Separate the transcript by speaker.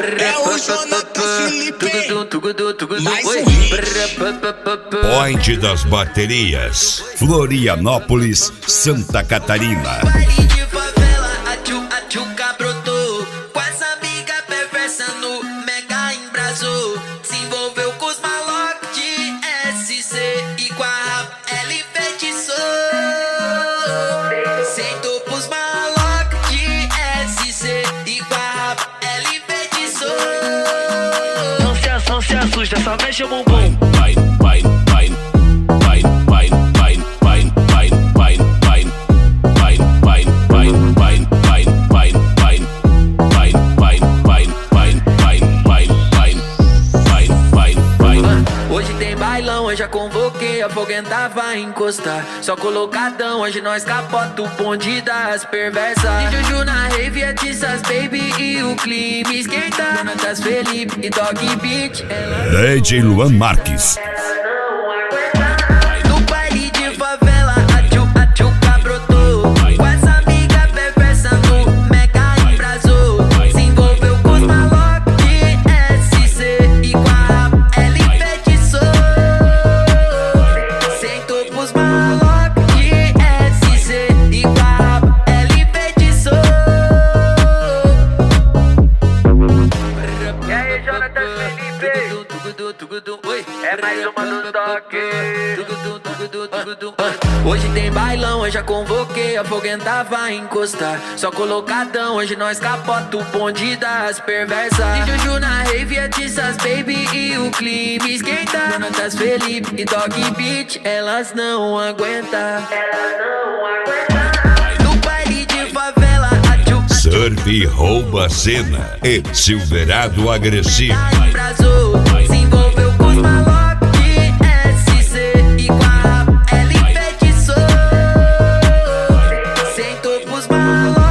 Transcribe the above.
Speaker 1: É o Jonathan Felipe, mais um
Speaker 2: Point das baterias, Florianópolis, Santa Catarina.
Speaker 3: Baile de favela, a tchuca brotou. Com as amigas perversa no mega embrasou. Se envolveu com os malocos de SC e com a rap ela enfeitiçou. Sentou pros malocos de SC e com a rap ela enfeitiçou. Não se assusta, só mexe o bumbum. Hoje tem bailão, eu já convoquei, a foguenta vai encostar. Só colocadão, hoje nós capota o bonde das perversas. De Juju na rave, é Tissas Baby e o clima esquenta. Jonatas Felipe e Dog Beat.
Speaker 2: DJ Luan Marques.
Speaker 3: No baile de favela, a tchuca brotou. Com essa amiga perversa no mega embrasou. Se envolveu com os malocos de SC e com a rap ela enfeitiçou. Sentou pros malocos de SC e com a rap ela enfeitiçou. E aí, Jonathan Felipe? É mais uma do toque. Hoje tem bailão, eu já convoquei, a foguenta vai encostar. Só colocadão, hoje nós capota o bonde das perversas. De Juju na rave, é Tissas Baby e o clima esquenta. Jonatas Felipe e Dog Beat, elas não aguentam. No baile de favela, a tchuca
Speaker 2: Surf rouba a cena e Silverado agressivo.
Speaker 3: embrasou. Se envolveu com os malocos de SC e com a rap ela enfeitiçou. Sentou pros malocos